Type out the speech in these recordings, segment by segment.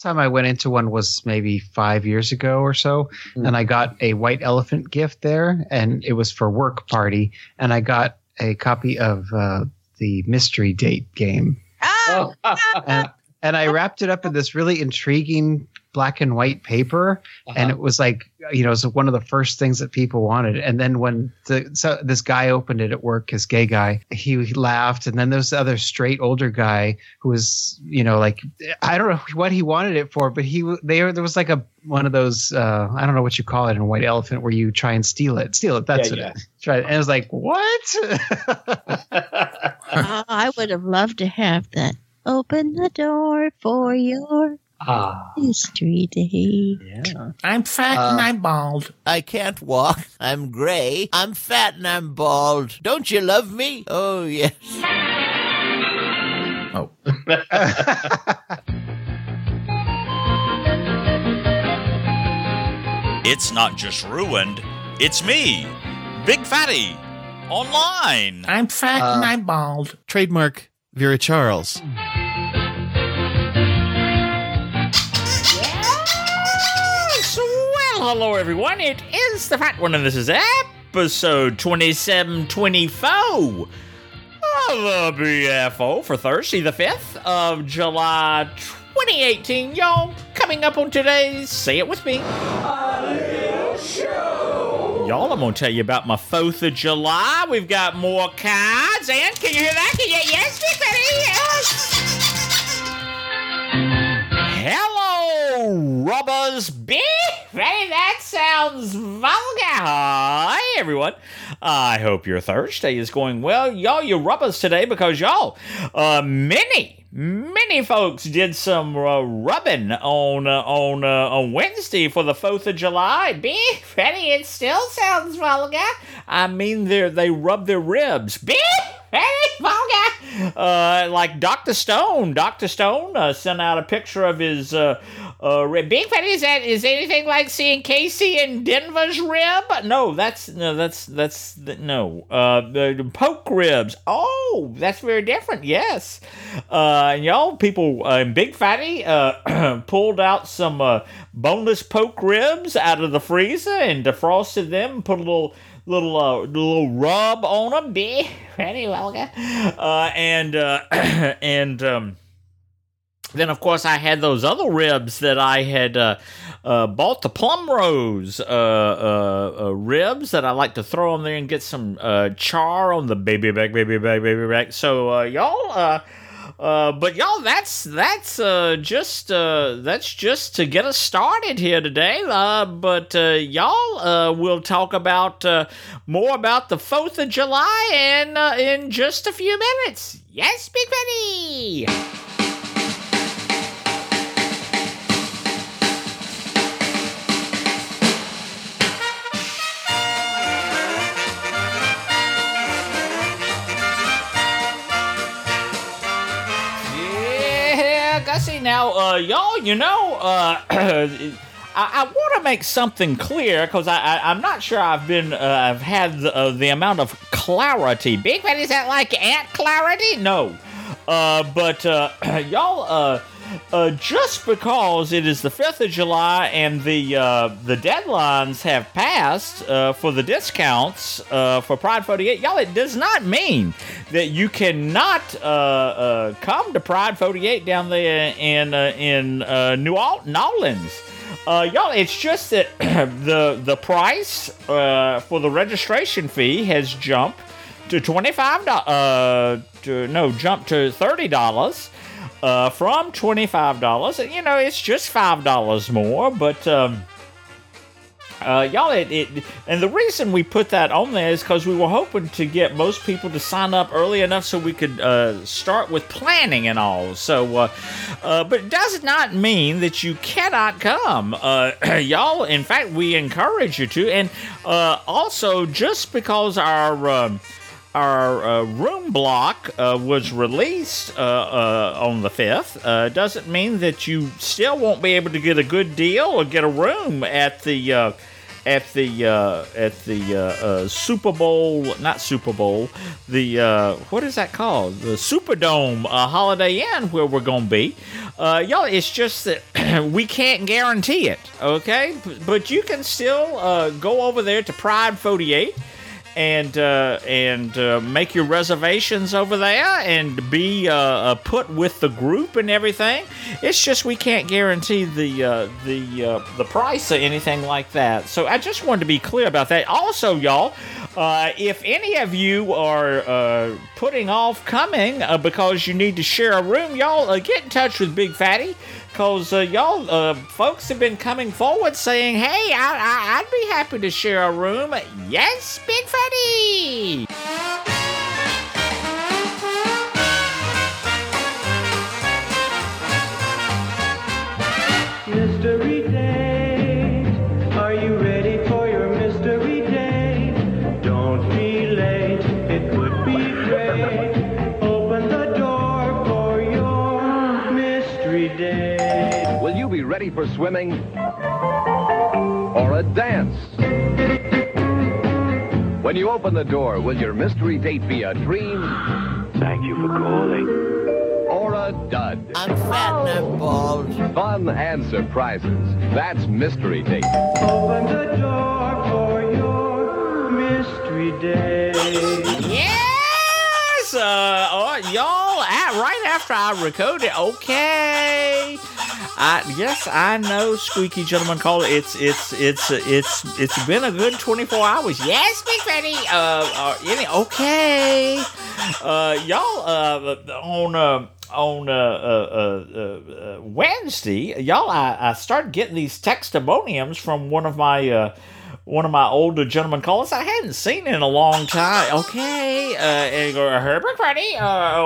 time I went into one was maybe 5 years ago or so, and I got a white elephant gift there, and it was for work party, and I got a copy of the Mystery Date game. Oh. And I wrapped it up in this really intriguing black and white paper, and it was like, it was one of the first things that people wanted. And then when this guy opened it at work, his gay guy, he laughed. And then there was the other straight older guy who was, like, I don't know what he wanted it for, but there was like one of those, I don't know what you call it in White Elephant, where you try and steal it. That's it. Try it. And I was like, what? I would have loved to have that. Open the door for your Mystery Date. Yeah. I'm fat and I'm bald. I can't walk. I'm gray. I'm fat and I'm bald. Don't you love me? Oh, yes. Oh. It's not just ruined. It's me, Big Fatty, online. I'm fat and I'm bald. Trademark Vera Charles. Yes! Well, hello everyone. It is the Fat One, and this is episode 2724 of the BFO for Thursday, the 5th of July, 2018. Y'all, coming up on today's Say It With Me show. Y'all, I'm going to tell you about my 4th of July. We've got more cards, and can you hear that? Yes, Big Fatty, yes. Hello, rubbers. Big Fatty, that sounds vulgar. Hi, everyone. I hope your Thursday is going well. Y'all, you rubbers today, because y'all, many folks did some rubbing on Wednesday for the 4th of July. Big Fatty, it still sounds vulgar. I mean, they rub their ribs. Big Fatty, vulgar. Like Dr. Stone. Dr. Stone sent out a picture of his rib. Big Fatty, is anything like seeing Casey and Denver's rib? No, that's the poke ribs. Oh, that's very different. Yes. Y'all, people in Big Fatty pulled out some boneless poke ribs out of the freezer and defrosted them, put a little rub on them. Big Fatty, vulgar. Then, of course, I had those other ribs that I had bought, the Plum Rose ribs that I like to throw on there and get some char on the baby back. So, y'all, but y'all, that's just to get us started here today. But y'all, we'll talk about more about the 4th of July in just a few minutes. Yes, Big Fatty. Gussie, now, y'all, I want to make something clear, because I'm not sure I've had the amount of clarity. Big Fatty, is that like Aunt Clarity? No. But y'all, just because it is the 5th of July and the deadlines have passed for the discounts for Pride 48, y'all, it does not mean that you cannot come to Pride 48 down there in New Orleans. Y'all, it's just that the price for the registration fee has jumped to jumped to $30 from $25. And, it's just $5 more, but y'all, and the reason we put that on there is because we were hoping to get most people to sign up early enough so we could start with planning and all. So, but it does not mean that you cannot come. Y'all, in fact, we encourage you to. And also, just because our room block was released on the 5th doesn't mean that you still won't be able to get a good deal or get a room at the at the Super Bowl, not Super Bowl, the what is that called? The Superdome Holiday Inn, where we're gonna be. Y'all, it's just that we can't guarantee it, okay? But you can still go over there to Pride 48 and make your reservations over there and be put with the group and everything. It's just we can't guarantee the price or anything like that. So I just wanted to be clear about that. Also, y'all, if any of you are putting off coming because you need to share a room, y'all get in touch with Big Fatty. Because y'all folks have been coming forward saying, hey, I'd be happy to share a room. Yes, Big Fatty! Mystery date. Are you ready for your mystery date? Don't be late. It would be great. Open the door for your mystery date. Will you be ready for swimming or a dance? When you open the door, will your mystery date be a dream? Thank you for calling. Or a dud? I'm fat and I'm bald. Fun and surprises. That's Mystery Date. Open the door for your mystery date. Yes! Y'all, right after I recorded, okay. Yes, I know, Squeaky Gentleman Caller. It's been a good 24 hours. Yes, Big Fatty. Okay. Y'all, on Wednesday, y'all, I started getting these testimoniums from one of my older gentlemen callers I hadn't seen in a long time. Okay, and you go, Herbert Freddy,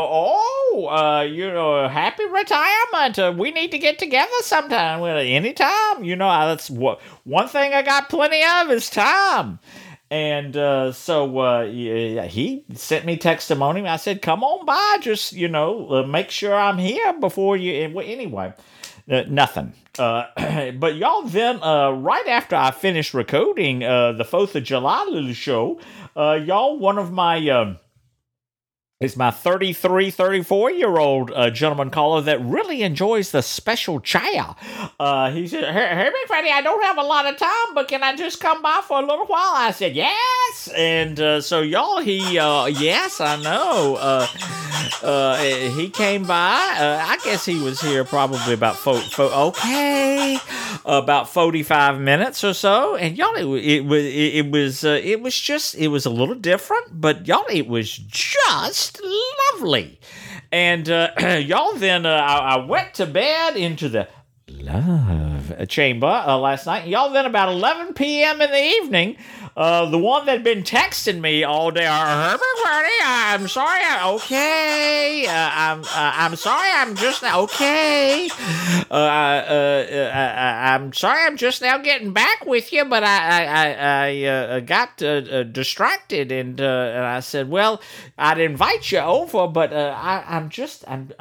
happy retirement. We need to get together sometime. Well, anytime. That's what one thing I got plenty of is time. And so he sent me testimony. I said, come on by, just, make sure I'm here before you. Anyway, nothing. But y'all, then right after I finished recording the 4th of July little show, y'all, one of my it's my 33, 34-year-old gentleman caller that really enjoys the special chow. He said, hey, Big Fatty, I don't have a lot of time, but can I just come by for a little while? I said, yes. And so, y'all, yes, I know. He came by. I guess he was here probably about about 45 minutes or so. And, y'all, it was a little different, but, y'all, it was just lovely. And y'all, then I went to bed into the love chamber last night. Y'all, then about 11 p.m. in the evening, the one that had been texting me all day, Herbert Freddy, I'm sorry. I'm sorry. I'm just now. Okay. I'm sorry. I'm just now getting back with you, but I got distracted, and I said, well, I'd invite you over, but I'm just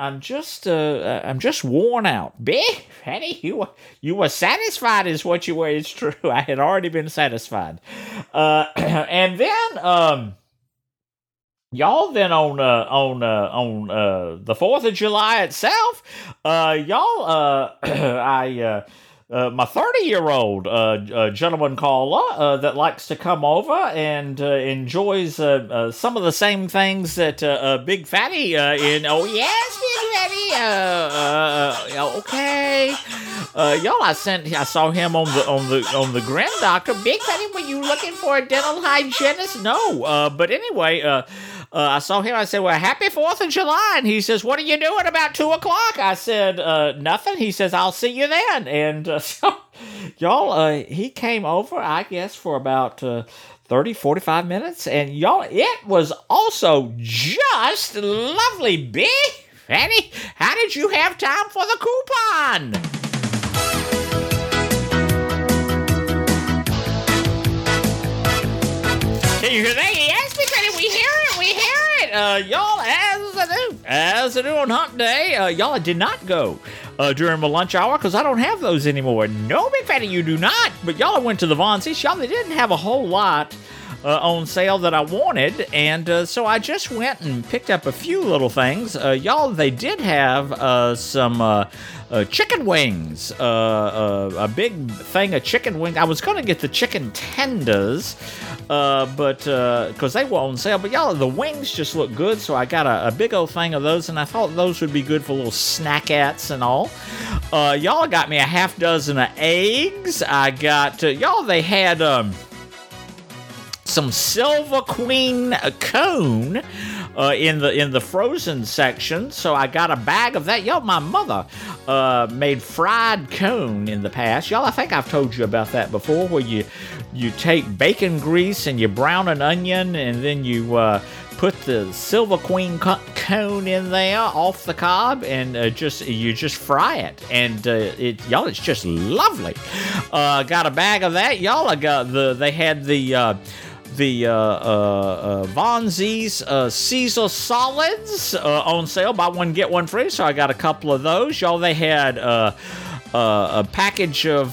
worn out. Big Fatty, you were satisfied, is what you were. It's true. I had already been satisfied. And then, y'all, then on the 4th of July itself, y'all, my 30-year-old gentleman caller that likes to come over and enjoys some of the same things that Big Fatty oh yes, Big Fatty. Okay. Y'all, I saw him on the Grin Doctor. Big Fatty, were you looking for a dental hygienist? No. But anyway, I saw him. I said, well, happy 4th of July. And he says, what are you doing about 2 o'clock? I said, nothing. He says, I'll see you then. And so, y'all, he came over, I guess, for about 30, 45 minutes. And y'all, it was also just lovely. Big Fatty, how did you have time for the coupon? Can you hear that? Yes, Big Fatty, we hear it. Y'all, as I do on Hump Day, y'all, I did not go during my lunch hour because I don't have those anymore. No, Big Fatty, you do not. But y'all went to the Von Z's. Y'all, they didn't have a whole lot on sale that I wanted, and so I just went and picked up a few little things. Y'all, they did have some chicken wings, a big thing of chicken wings. I was going to get the chicken tenders, but because they were on sale. But y'all, the wings just look good, so I got a big old thing of those, and I thought those would be good for little snackettes and all. Y'all got me a half dozen of eggs. I got y'all. They had some Silver Queen cone in the frozen section, so I got a bag of that. Y'all, my mother made fried cone in the past. Y'all, I think I've told you about that before, where you take bacon grease and you brown an onion, and then you put the Silver Queen cone in there off the cob, and you just fry it, and y'all, it's just lovely. Got a bag of that. Y'all, they had the Von Z's Caesar solids on sale, buy one get one free, so I got a couple of those. Y'all, they had a package of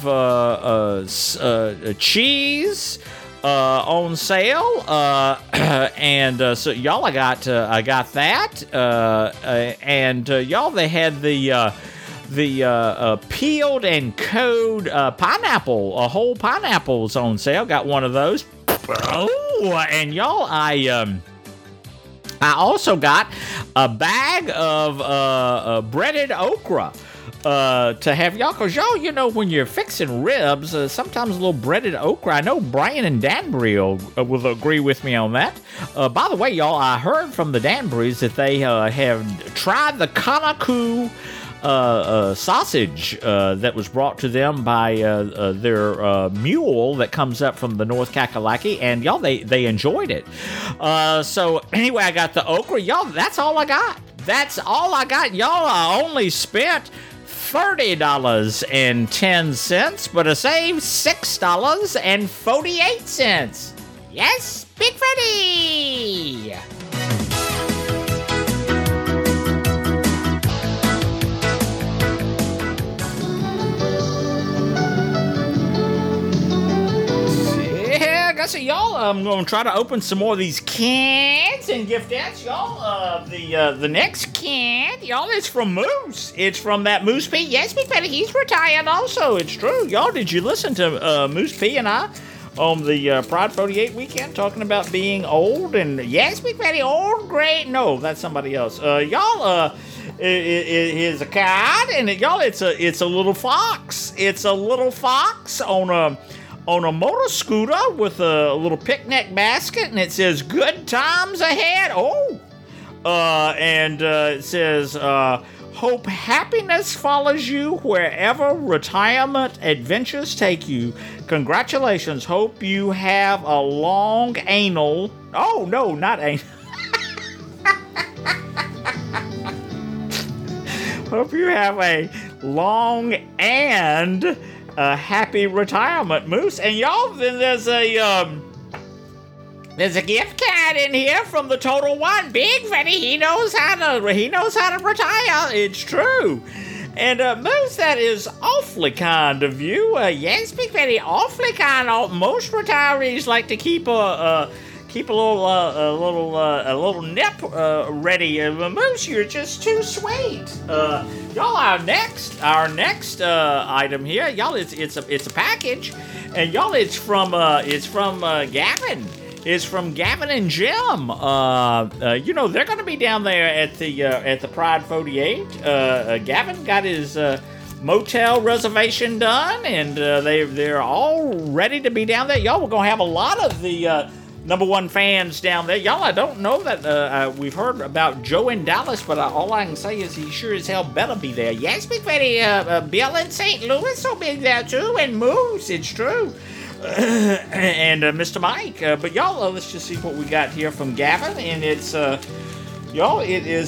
cheese on sale, and so y'all, I got that, and y'all, they had the peeled and cold pineapple, whole pineapples on sale. Got one of those. Oh, and y'all, I also got a bag of breaded okra to have, y'all, because y'all, you know, when you're fixing ribs, sometimes a little breaded okra. I know Brian and Danbury will agree with me on that. By the way, y'all, I heard from the Danburys that they have tried the Kanaku sausage that was brought to them by their mule that comes up from the North Kakalaki, and y'all, they enjoyed it. So anyway, I got the okra. Y'all, that's all I got. That's all I got. Y'all, I only spent $30.10, but I saved $6.48. Yes, Big Freddy! So y'all, I'm going to try to open some more of these cans and gift sets, y'all. The next can, y'all, is from Moose. It's from that Moose P. Yes, Big Fatty, he's retired also. It's true. Y'all, did you listen to Moose P and I on the Pride 48 weekend talking about being old? And yes, Big Fatty, old, great. No, that's somebody else. Y'all, it is a cat, and y'all, it's a little fox. It's a little fox on a motor scooter with a little picnic basket, and it says "Good times ahead." Oh, and it says, "Hope happiness follows you wherever retirement adventures take you. Congratulations. Hope you have a long anal." Oh no, not anal. Hope you have a long and happy retirement, Moose. And y'all, then there's a gift card in here from the Total One. Big Freddy, he knows how to retire. It's true. And Moose, that is awfully kind of you. Yes, Big Freddy, awfully kind. Most retirees like to keep a little nip ready. Moose, you're just too sweet. Y'all, our next item here, y'all, it's a package, and y'all, it's from Gavin. It's from Gavin and Jim. You know, they're going to be down there at the Pride 48. Gavin got his motel reservation done, and they're all ready to be down there. Y'all, we're going to have a lot of the number one fans down there. Y'all, I don't know that we've heard about Joe in Dallas, but all I can say is he sure as hell better be there. Yes, Big Freddy, Bill in St. Louis will be there too, and Moose, it's true. And Mr. Mike. But y'all, let's just see what we got here from Gavin, and it's, y'all, it is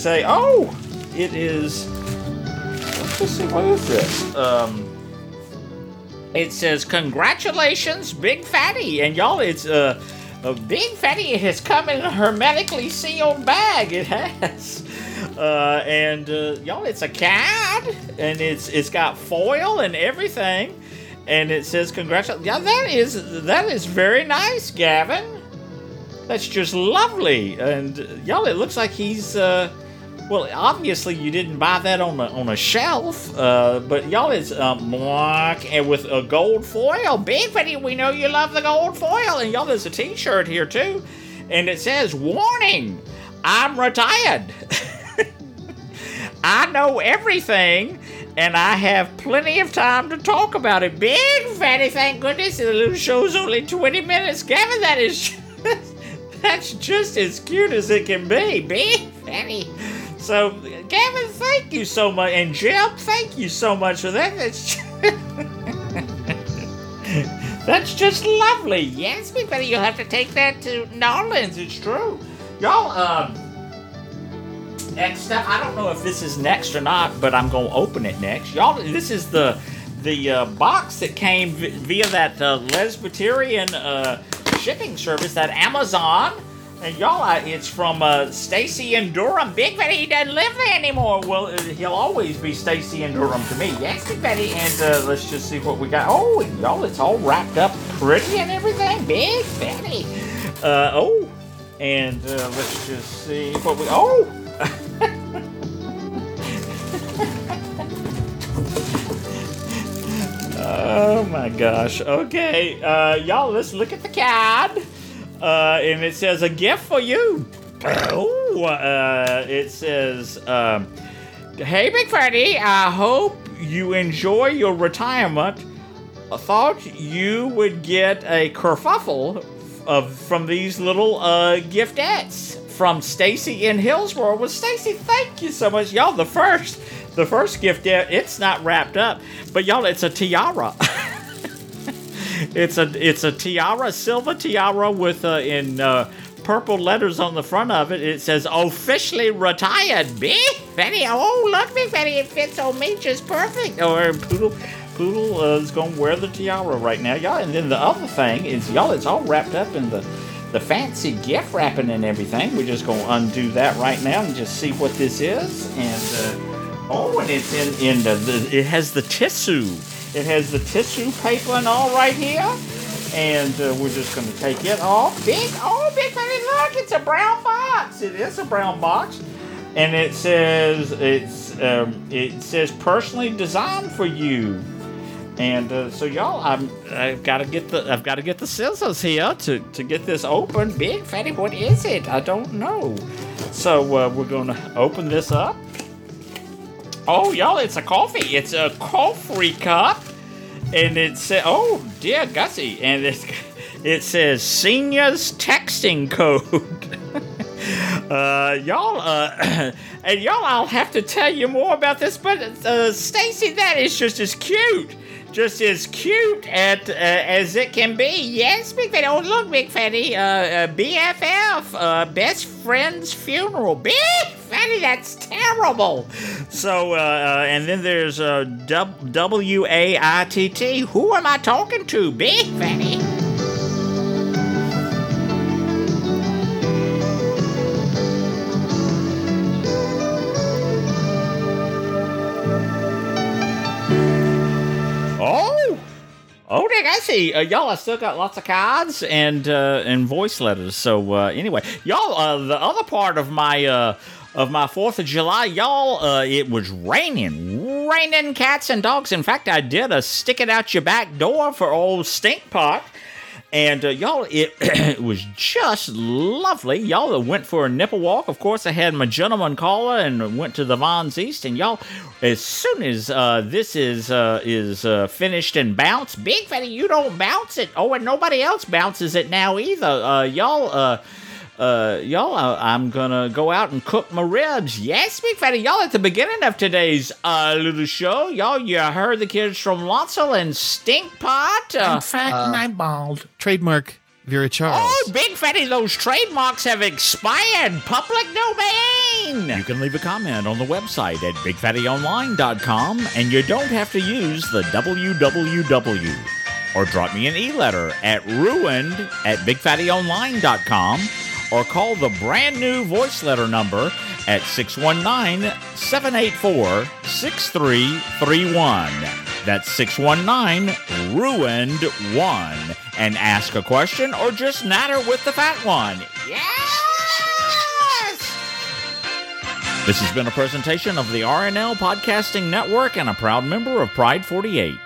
let's just see, what is this? It says, "Congratulations, Big Fatty," and y'all, it's, Big Fatty, it has come in a hermetically sealed bag. It has. Y'all, it's a card, and it's got foil and everything, and it says congratulations. Yeah, that is very nice, Gavin. That's just lovely. And y'all, it looks like he's well, obviously you didn't buy that on a shelf, but y'all, it's and with a gold foil. Big Fatty, we know you love the gold foil, and y'all, there's a T-shirt here too, and it says, "Warning, I'm retired. I know everything, and I have plenty of time to talk about it." Big Fatty, thank goodness, the little show's only 20 minutes. Gavin, that's just as cute as it can be. Big Fatty. So, Gavin, thank you so much. And Jim, thank you so much for that. That's just lovely. Yes, Big Fatty, you'll have to take that to Nolans. It's true. Y'all, next up, I don't know if this is next or not, but I'm going to open it next. Y'all, this is the box that came via that Lesbiterian shipping service, that Amazon. And y'all, it's from Stacy in Durham. Big Fatty, he doesn't live there anymore. Well, he'll always be Stacy in Durham to me. Yes, Big Fatty, and let's just see what we got. Oh, and y'all, it's all wrapped up pretty and everything. Big Fatty. And let's just see what we... Oh! Oh my gosh. Okay, y'all, let's look at the card. And it says, "A gift for you." It says, "Hey, Big Fatty, I hope you enjoy your retirement. I thought you would get a kerfuffle from these little giftettes from Stacy in Hillsboro." Well, Stacy, thank you so much. Y'all, the first gift, it's not wrapped up, but y'all, it's a tiara. It's a tiara, silver tiara with in purple letters on the front of it. It says, "Officially retired, Big Fatty." Oh, look, Big Fatty, it fits on me just perfect. Or Poodle is gonna wear the tiara right now, y'all. And then the other thing is, y'all, it's all wrapped up in the fancy gift wrapping and everything. We're just gonna undo that right now and just see what this is. And and it's it has the tissue. It has the tissue paper and all right here. And we're just going to take it off. Big Fatty, look, it's a brown box. It is a brown box. And it says, it says personally designed for you. And so y'all, I've got to get the scissors here to get this open. Big Fatty, what is it? I don't know. So we're going to open this up. Oh, y'all, it's a coffee. It's a coffee cup. And it says, oh, dear Gussie. And it says seniors texting code. Y'all, and y'all, I'll have to tell you more about this, but Stacy, that is just as cute. Just as cute as it can be. Yes, Big Fatty. Oh, look, Big Fatty. BFF, best friend's funeral. Big Fatty, that's terrible. So, and then there's WAITT. Who am I talking to? Big Fatty. Oh, Dick, I see. Y'all, I still got lots of cards and voice letters. So anyway, y'all, the other part of my 4th of July, y'all, it was raining cats and dogs. In fact, I did a stick it out your back door for old Stinkpot. And y'all, it was just lovely. Y'all went for a nipple walk. Of course, I had my gentleman caller and went to the Vons East. And y'all, as soon as this is finished and bounced, Big Fatty, you don't bounce it. Oh, and nobody else bounces it now either. Y'all, I'm gonna go out and cook my ribs. Yes, Big Fatty, y'all, at the beginning of today's little show, y'all, you heard the kids from Lonsel and Stinkpot. I'm fat and I'm bald. Trademark Vera Charles. Oh, Big Fatty, those trademarks have expired. Public domain. You can leave a comment on the website at bigfattyonline.com, and you don't have to use the www. or drop me an e-letter at ruined@bigfattyonline.com, or call the brand new voice letter number at 619-784-6331. That's 619-RUINED-1. And ask a question or just natter with the fat one. Yes! This has been a presentation of the RNL Podcasting Network and a proud member of Pride 48.